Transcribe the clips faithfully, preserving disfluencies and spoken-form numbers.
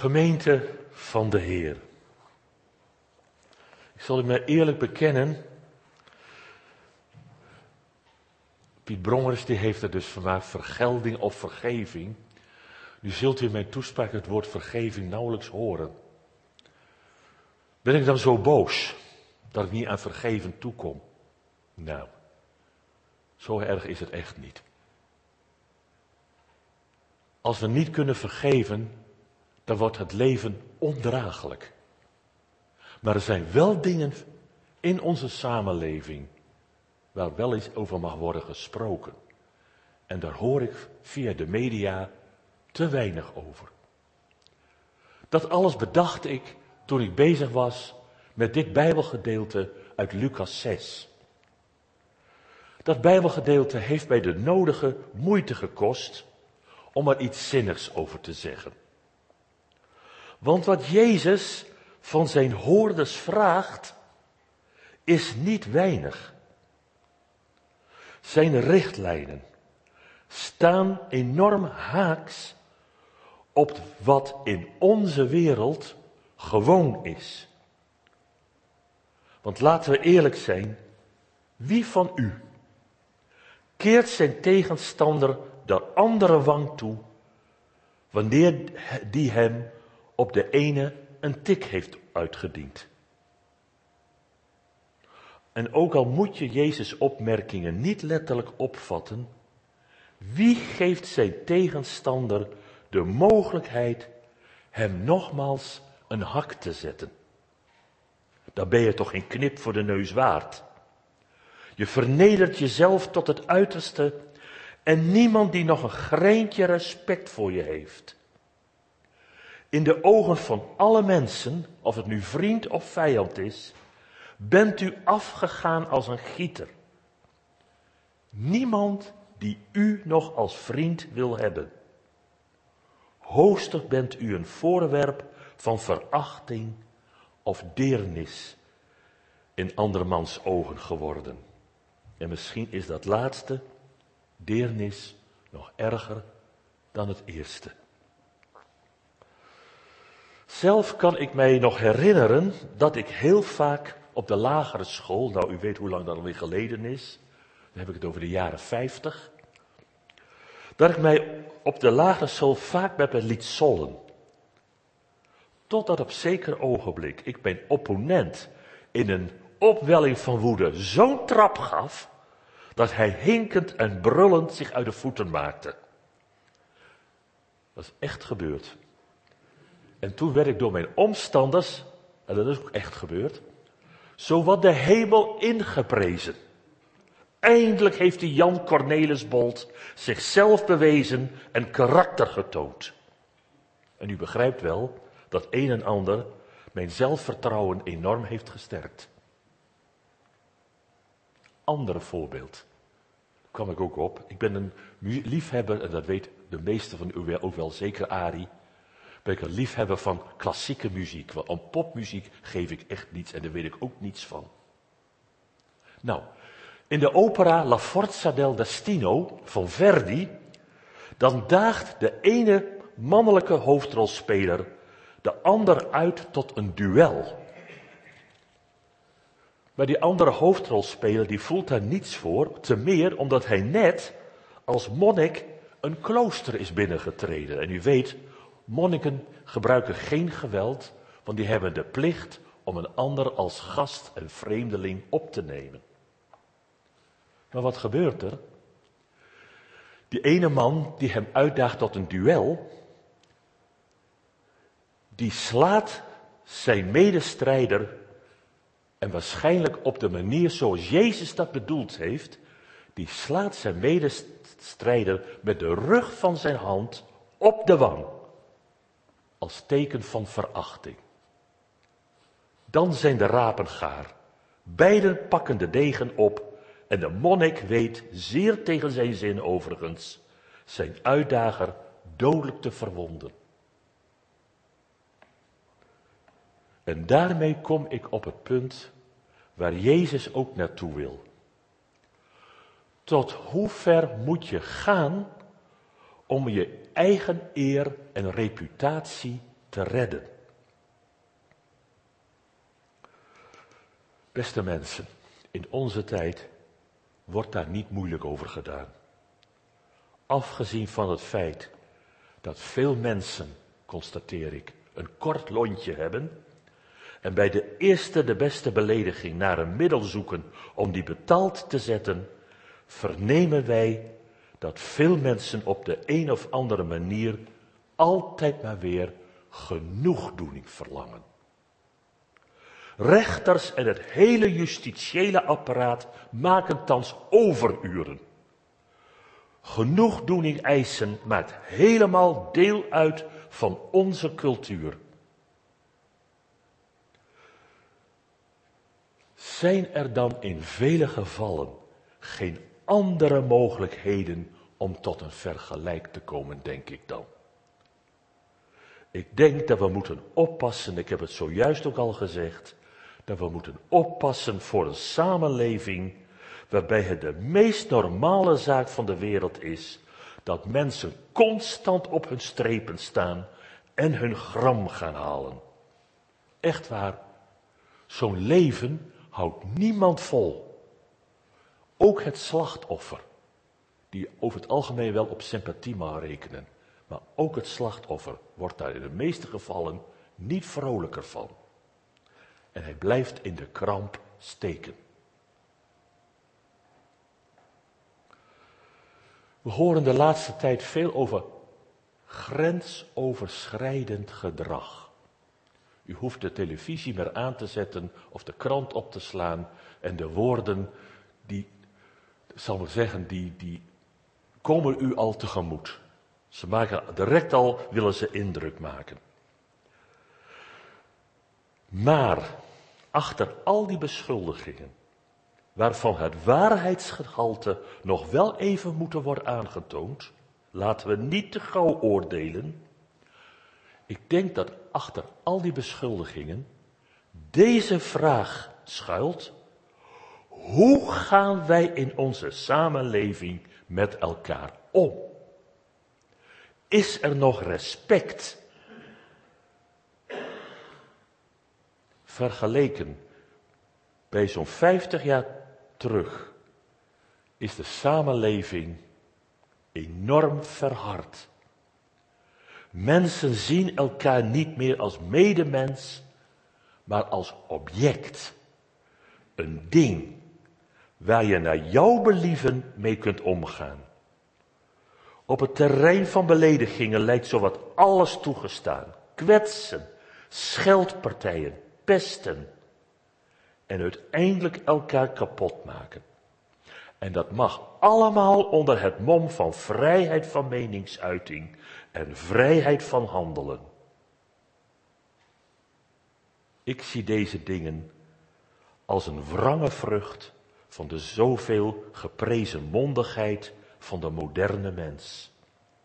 Gemeente van de Heer. Ik zal u mij eerlijk bekennen. Piet Brongers die heeft het dus vandaag vergelding of vergeving. Nu zult u in mijn toespraak het woord vergeving nauwelijks horen. Ben ik dan zo boos dat ik niet aan vergeven toekom? Nou, zo erg is het echt niet. Als we niet kunnen vergeven, dan wordt het leven ondraaglijk. Maar er zijn wel dingen in onze samenleving waar wel eens over mag worden gesproken. En daar hoor ik via de media te weinig over. Dat alles bedacht ik toen ik bezig was met dit Bijbelgedeelte uit Lucas zes. Dat Bijbelgedeelte heeft mij de nodige moeite gekost om er iets zinnigs over te zeggen. Want wat Jezus van zijn hoorders vraagt, is niet weinig. Zijn richtlijnen staan enorm haaks op wat in onze wereld gewoon is. Want laten we eerlijk zijn, wie van u keert zijn tegenstander de andere wang toe, wanneer die hem op de ene een tik heeft uitgediend? En ook al moet je Jezus' opmerkingen niet letterlijk opvatten, wie geeft zijn tegenstander de mogelijkheid hem nogmaals een hak te zetten? Dan ben je toch geen knip voor de neus waard. Je vernedert jezelf tot het uiterste en niemand die nog een greintje respect voor je heeft. In de ogen van alle mensen, of het nu vriend of vijand is, bent u afgegaan als een gieter. Niemand die u nog als vriend wil hebben. Hoogstens bent u een voorwerp van verachting of deernis in andermans ogen geworden. En misschien is dat laatste, deernis, nog erger dan het eerste. Zelf kan ik mij nog herinneren dat ik heel vaak op de lagere school, nou u weet hoe lang dat alweer geleden is, dan heb ik het over de jaren vijftig, dat ik mij op de lagere school vaak met me liet sollen. Totdat op zeker ogenblik ik mijn opponent in een opwelling van woede zo'n trap gaf, dat hij hinkend en brullend zich uit de voeten maakte. Dat is echt gebeurd. En toen werd ik door mijn omstanders, en dat is ook echt gebeurd, zowat de hemel ingeprezen. Eindelijk heeft die Jan Cornelis Bolt zichzelf bewezen en karakter getoond. En u begrijpt wel dat een en ander mijn zelfvertrouwen enorm heeft gesterkt. Ander voorbeeld. Daar kwam ik ook op. Ik ben een liefhebber, en dat weet de meeste van u ook wel, zeker Arie. Ben ik een liefhebber van klassieke muziek. Want om popmuziek geef ik echt niets en daar weet ik ook niets van. Nou, in de opera La Forza del Destino van Verdi, dan daagt de ene mannelijke hoofdrolspeler de ander uit tot een duel. Maar die andere hoofdrolspeler die voelt daar niets voor, te meer omdat hij net als monnik een klooster is binnengetreden. En u weet, monniken gebruiken geen geweld, want die hebben de plicht om een ander als gast en vreemdeling op te nemen. Maar wat gebeurt er? Die ene man die hem uitdaagt tot een duel, die slaat zijn medestrijder, en waarschijnlijk op de manier zoals Jezus dat bedoeld heeft, die slaat zijn medestrijder met de rug van zijn hand op de wang, als teken van verachting. Dan zijn de rapen gaar. Beiden pakken de degen op en de monnik weet, zeer tegen zijn zin overigens, zijn uitdager dodelijk te verwonden. En daarmee kom ik op het punt waar Jezus ook naartoe wil. Tot hoe ver moet je gaan om je eigen eer en reputatie te redden. Beste mensen, in onze tijd wordt daar niet moeilijk over gedaan. Afgezien van het feit dat veel mensen, constateer ik, een kort lontje hebben en bij de eerste de beste belediging naar een middel zoeken om die betaald te zetten, vernemen wij dat veel mensen op de een of andere manier altijd maar weer genoegdoening verlangen. Rechters en het hele justitiële apparaat maken thans overuren. Genoegdoening eisen maakt helemaal deel uit van onze cultuur. Zijn er dan in vele gevallen geen andere mogelijkheden om tot een vergelijk te komen, denk ik dan? Ik denk dat we moeten oppassen, ik heb het zojuist ook al gezegd, dat we moeten oppassen voor een samenleving waarbij het de meest normale zaak van de wereld is dat mensen constant op hun strepen staan en hun gram gaan halen. Echt waar, zo'n leven houdt niemand vol. Ook het slachtoffer, die over het algemeen wel op sympathie mag rekenen, maar ook het slachtoffer wordt daar in de meeste gevallen niet vrolijker van. En hij blijft in de kramp steken. We horen de laatste tijd veel over grensoverschrijdend gedrag. U hoeft de televisie maar aan te zetten of de krant op te slaan en de woorden, die, zal maar zeggen, die, die komen u al tegemoet. Ze maken direct al, willen ze indruk maken. Maar achter al die beschuldigingen, waarvan het waarheidsgehalte nog wel even moet worden aangetoond, laten we niet te gauw oordelen. Ik denk dat achter al die beschuldigingen deze vraag schuilt: hoe gaan wij in onze samenleving met elkaar om? Is er nog respect? Vergeleken bij zo'n vijftig jaar terug is de samenleving enorm verhard. Mensen zien elkaar niet meer als medemens, maar als object. Een ding waar je naar jouw believen mee kunt omgaan. Op het terrein van beledigingen lijkt zowat alles toegestaan. Kwetsen, scheldpartijen, pesten en uiteindelijk elkaar kapot maken. En dat mag allemaal onder het mom van vrijheid van meningsuiting en vrijheid van handelen. Ik zie deze dingen als een wrange vrucht van de zoveel geprezen mondigheid van de moderne mens.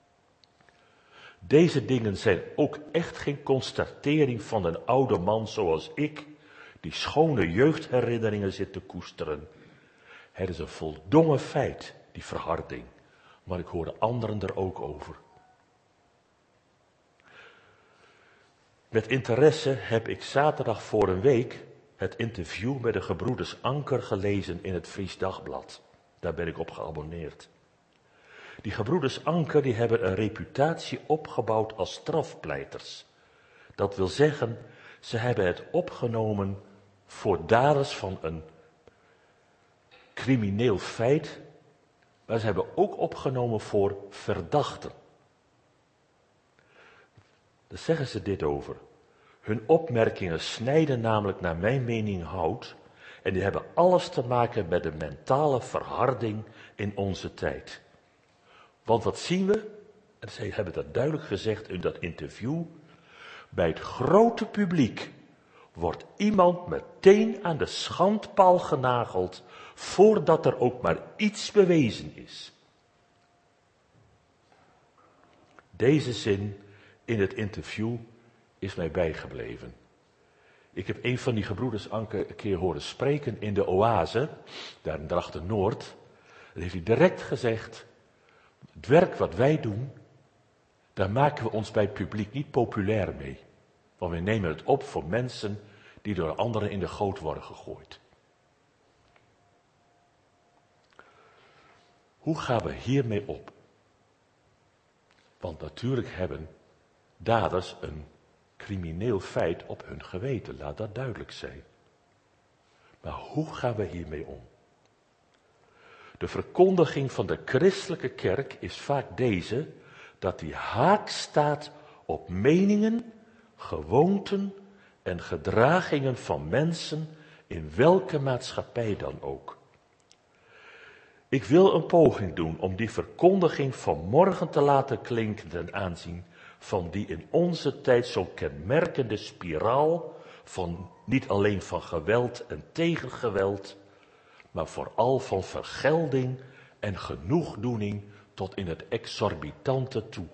Deze dingen zijn ook echt geen constatering van een oude man zoals ik, die schone jeugdherinneringen zit te koesteren. Het is een voldongen feit, die verharding, maar ik hoor anderen er ook over. Met interesse heb ik zaterdag voor een week het interview met de gebroeders Anker gelezen in het Fries Dagblad. Daar ben ik op geabonneerd. Die gebroeders Anker die hebben een reputatie opgebouwd als strafpleiters. Dat wil zeggen, ze hebben het opgenomen voor daders van een crimineel feit, maar ze hebben ook opgenomen voor verdachten. Daar zeggen ze dit over. Hun opmerkingen snijden namelijk naar mijn mening hout en die hebben alles te maken met de mentale verharding in onze tijd. Want wat zien we? En zij hebben dat duidelijk gezegd in dat interview. Bij het grote publiek wordt iemand meteen aan de schandpaal genageld voordat er ook maar iets bewezen is. Deze zin in het interview is mij bijgebleven. Ik heb een van die gebroeders Anker een keer horen spreken in de Oase, daar in Drachten-Noord. En heeft hij direct gezegd: het werk wat wij doen, daar maken we ons bij het publiek niet populair mee. Want we nemen het op voor mensen die door anderen in de goot worden gegooid. Hoe gaan we hiermee op? Want natuurlijk hebben daders een crimineel feit op hun geweten, laat dat duidelijk zijn. Maar hoe gaan we hiermee om? De verkondiging van de christelijke kerk is vaak deze, dat die haak staat op meningen, gewoonten en gedragingen van mensen in welke maatschappij dan ook. Ik wil een poging doen om die verkondiging van morgen te laten klinken ten aanzien van die in onze tijd zo kenmerkende spiraal van niet alleen van geweld en tegengeweld, maar vooral van vergelding en genoegdoening tot in het exorbitante toe.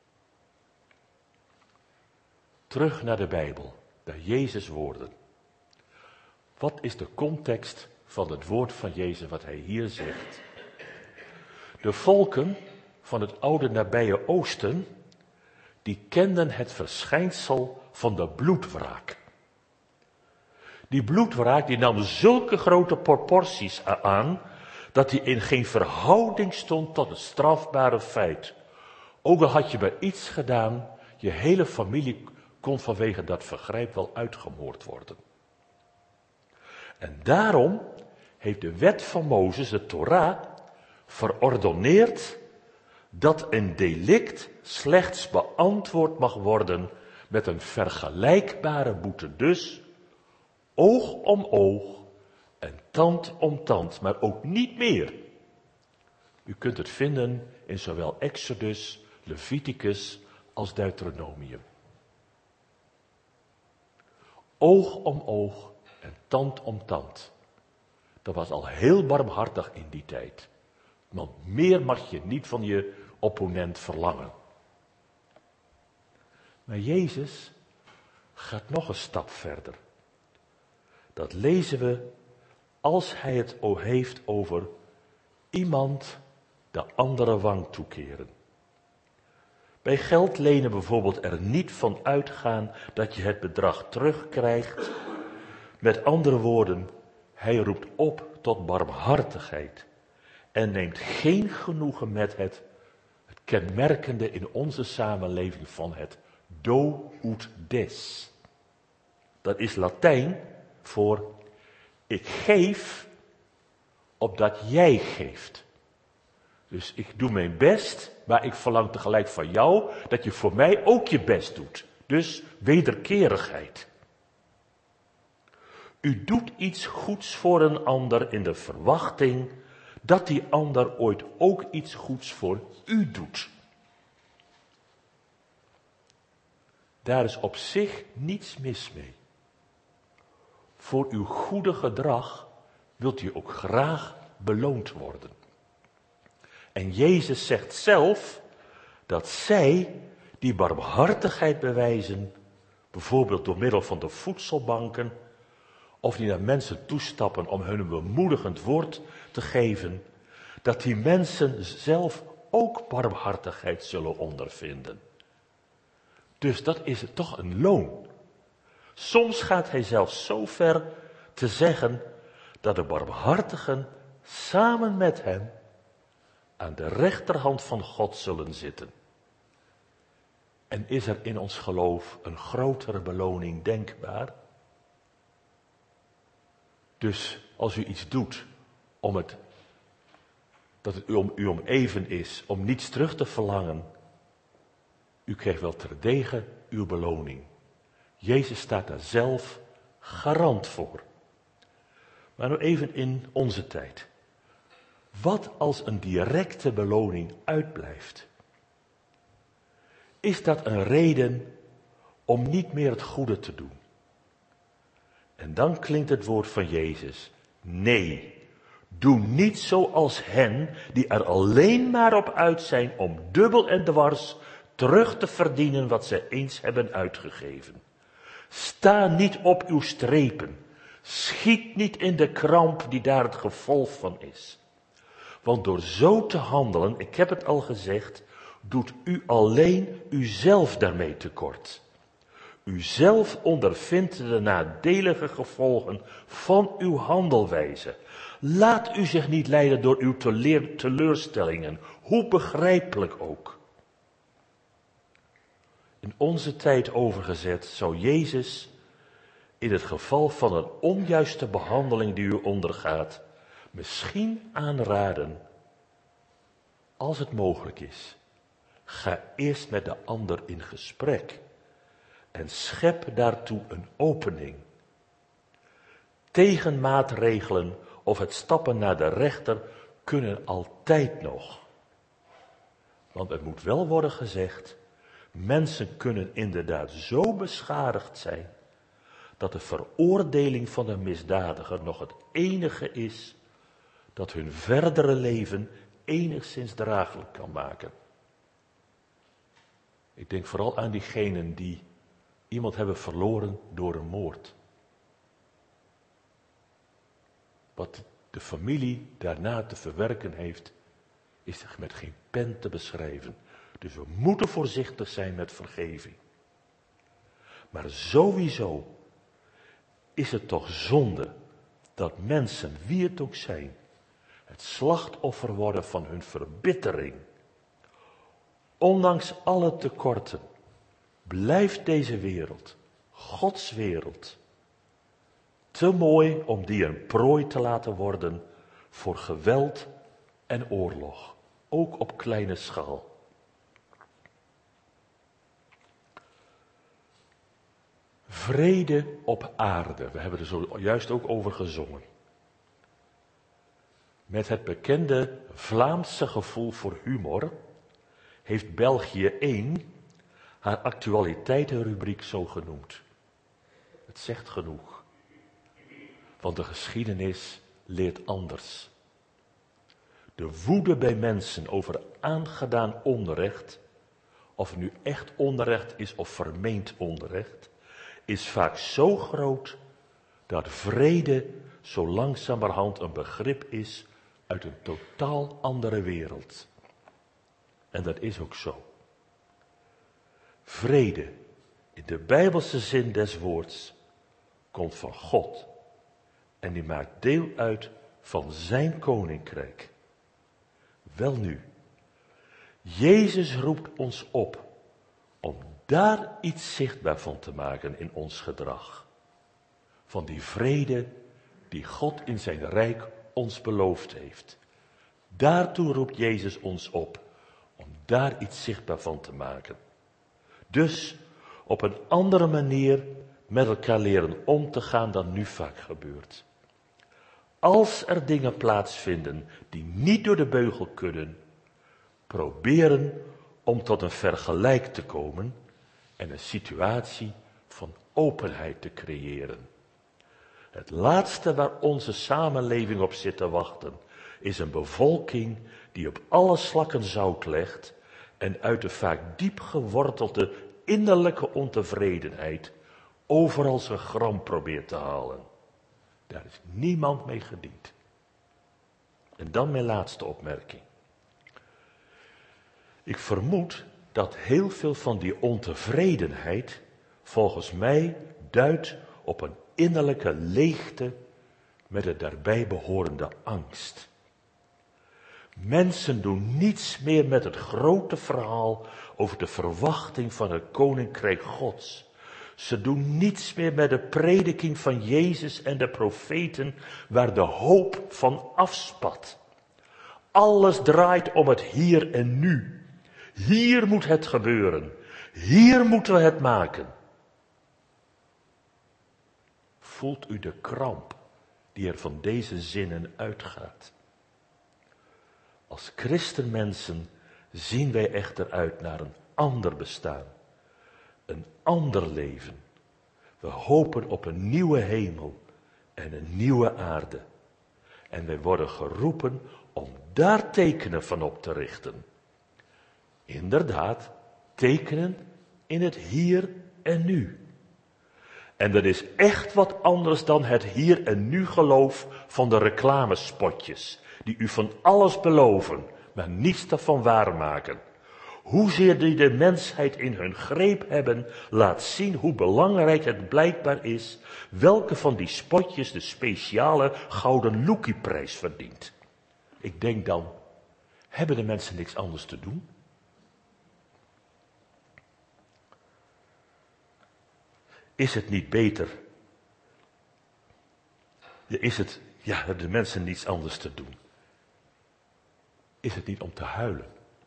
Terug naar de Bijbel, naar Jezus' woorden. Wat is de context van het woord van Jezus wat hij hier zegt? De volken van het oude nabije Oosten, die kenden het verschijnsel van de bloedwraak. Die bloedwraak die nam zulke grote proporties aan, dat die in geen verhouding stond tot het strafbare feit. Ook al had je bij iets gedaan, je hele familie kon vanwege dat vergrijp wel uitgemoord worden. En daarom heeft de wet van Mozes, de Torah, verordoneerd dat een delict slechts beantwoord mag worden met een vergelijkbare boete. Dus oog om oog en tand om tand, maar ook niet meer. U kunt het vinden in zowel Exodus, Leviticus als Deuteronomium. Oog om oog en tand om tand. Dat was al heel barmhartig in die tijd. Want meer mag je niet van je opponent verlangen. Maar Jezus gaat nog een stap verder. Dat lezen we als hij het heeft over iemand de andere wang toekeren. Bij geld lenen bijvoorbeeld er niet van uitgaan dat je het bedrag terugkrijgt. Met andere woorden, hij roept op tot barmhartigheid en neemt geen genoegen met het, het kenmerkende in onze samenleving van het do ut des. Dat is Latijn voor ik geef opdat jij geeft. Dus ik doe mijn best, maar ik verlang tegelijk van jou dat je voor mij ook je best doet. Dus wederkerigheid. U doet iets goeds voor een ander in de verwachting dat die ander ooit ook iets goeds voor u doet. Daar is op zich niets mis mee. Voor uw goede gedrag wilt u ook graag beloond worden. En Jezus zegt zelf dat zij die barmhartigheid bewijzen, bijvoorbeeld door middel van de voedselbanken, of die naar mensen toestappen om hun een bemoedigend woord te geven, dat die mensen zelf ook barmhartigheid zullen ondervinden. Dus dat is toch een loon. Soms gaat hij zelfs zo ver te zeggen dat de barmhartigen samen met hem aan de rechterhand van God zullen zitten. En is er in ons geloof een grotere beloning denkbaar? Dus als u iets doet om het, dat het u om, u om even is, om niets terug te verlangen, u krijgt wel terdege uw beloning. Jezus staat daar zelf garant voor. Maar nu even in onze tijd. Wat als een directe beloning uitblijft? Is dat een reden om niet meer het goede te doen? En dan klinkt het woord van Jezus. Nee, doe niet zoals hen die er alleen maar op uit zijn om dubbel en dwars terug te verdienen wat zij eens hebben uitgegeven. Sta niet op uw strepen. Schiet niet in de kramp die daar het gevolg van is. Want door zo te handelen, ik heb het al gezegd, doet u alleen uzelf daarmee tekort. U zelf ondervindt de nadelige gevolgen van uw handelwijze. Laat u zich niet leiden door uw tele- teleurstellingen, hoe begrijpelijk ook. In onze tijd overgezet zou Jezus in het geval van een onjuiste behandeling die u ondergaat, misschien aanraden, als het mogelijk is, ga eerst met de ander in gesprek en schep daartoe een opening. Tegenmaatregelen of het stappen naar de rechter kunnen altijd nog. Want het moet wel worden gezegd, mensen kunnen inderdaad zo beschadigd zijn, dat de veroordeling van een misdadiger nog het enige is dat hun verdere leven enigszins draaglijk kan maken. Ik denk vooral aan diegenen die iemand hebben verloren door een moord. Wat de familie daarna te verwerken heeft, is met geen pen te beschrijven. Dus we moeten voorzichtig zijn met vergeving. Maar sowieso is het toch zonde dat mensen, wie het ook zijn, het slachtoffer worden van hun verbittering. Ondanks alle tekorten blijft deze wereld, Gods wereld, te mooi om die een prooi te laten worden voor geweld en oorlog, ook op kleine schaal. Vrede op aarde, we hebben er zojuist ook over gezongen. Met het bekende Vlaamse gevoel voor humor heeft België één haar actualiteitenrubriek zo genoemd. Het zegt genoeg, want de geschiedenis leert anders. De woede bij mensen over aangedaan onrecht, of het nu echt onrecht is of vermeend onrecht, is vaak zo groot dat vrede zo langzamerhand een begrip is uit een totaal andere wereld. En dat is ook zo. Vrede, in de Bijbelse zin des woords, komt van God. En die maakt deel uit van zijn koninkrijk. Welnu, Jezus roept ons op om daar iets zichtbaar van te maken in ons gedrag. Van die vrede die God in zijn rijk ons beloofd heeft. Daartoe roept Jezus ons op om daar iets zichtbaar van te maken. Dus op een andere manier met elkaar leren om te gaan dan nu vaak gebeurt. Als er dingen plaatsvinden die niet door de beugel kunnen, proberen om tot een vergelijk te komen en een situatie van openheid te creëren. Het laatste waar onze samenleving op zit te wachten, is een bevolking die op alle slakken zout legt en uit de vaak diep gewortelde innerlijke ontevredenheid overal zijn gram probeert te halen. Daar is niemand mee gediend. En dan mijn laatste opmerking. Ik vermoed dat heel veel van die ontevredenheid volgens mij duidt op een innerlijke leegte met het daarbij behorende angst. Mensen doen niets meer met het grote verhaal over de verwachting van het koninkrijk Gods. Ze doen niets meer met de prediking van Jezus en de profeten waar de hoop van afspat. Alles draait om het hier en nu. Hier moet het gebeuren. Hier moeten we het maken. Voelt u de kramp die er van deze zinnen uitgaat? Als christenmensen zien wij echter uit naar een ander bestaan. Een ander leven. We hopen op een nieuwe hemel en een nieuwe aarde. En wij worden geroepen om daar tekenen van op te richten. Inderdaad, tekenen in het hier en nu. En dat is echt wat anders dan het hier en nu geloof van de reclamespotjes, die u van alles beloven, maar niets daarvan waarmaken. hoezeer die de mensheid in hun greep hebben, laat zien hoe belangrijk het blijkbaar is welke van die spotjes de speciale Gouden Loekie-prijs verdient. Ik denk dan, hebben de mensen niks anders te doen? Is het niet beter? Is het, ja, hebben de mensen niets anders te doen? Is het niet om te huilen?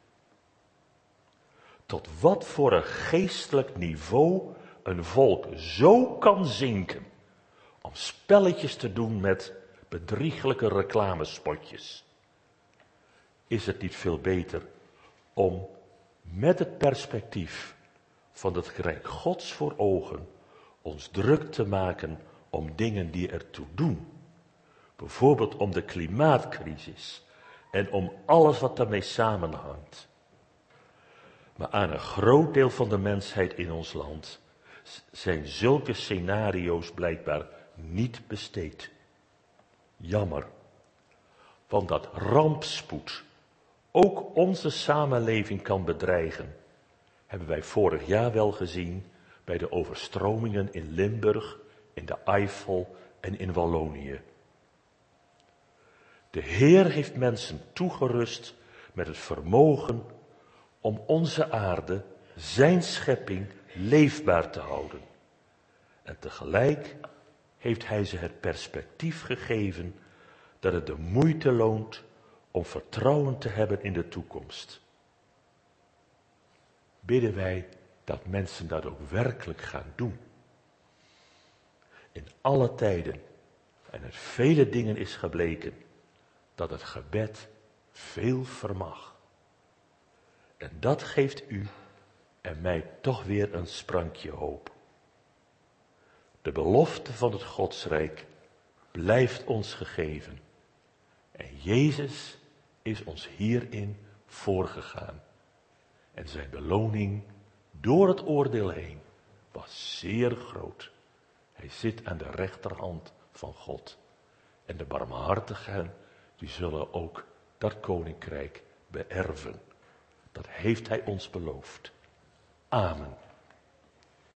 Tot wat voor een geestelijk niveau een volk zo kan zinken om spelletjes te doen met bedrieglijke reclamespotjes. Is het niet veel beter om met het perspectief van het Rijk Gods voor ogen ons druk te maken om dingen die ertoe doen. Bijvoorbeeld om de klimaatcrisis en om alles wat daarmee samenhangt. Maar aan een groot deel van de mensheid in ons land zijn zulke scenario's blijkbaar niet besteed. Jammer, want dat rampspoed ook onze samenleving kan bedreigen, hebben wij vorig jaar wel gezien bij de overstromingen in Limburg, in de Eifel en in Wallonië. De Heer heeft mensen toegerust met het vermogen om onze aarde, zijn schepping, leefbaar te houden. En tegelijk heeft hij ze het perspectief gegeven dat het de moeite loont om vertrouwen te hebben in de toekomst. Bidden wij dat mensen dat ook werkelijk gaan doen. In alle tijden en uit vele dingen is gebleken dat het gebed veel vermag. En dat geeft u en mij toch weer een sprankje hoop. De belofte van het Godsrijk blijft ons gegeven. En Jezus is ons hierin voorgegaan. En zijn beloning door het oordeel heen was zeer groot. Hij zit aan de rechterhand van God. En de barmhartigen, die zullen ook dat koninkrijk beërven. Dat heeft hij ons beloofd. Amen.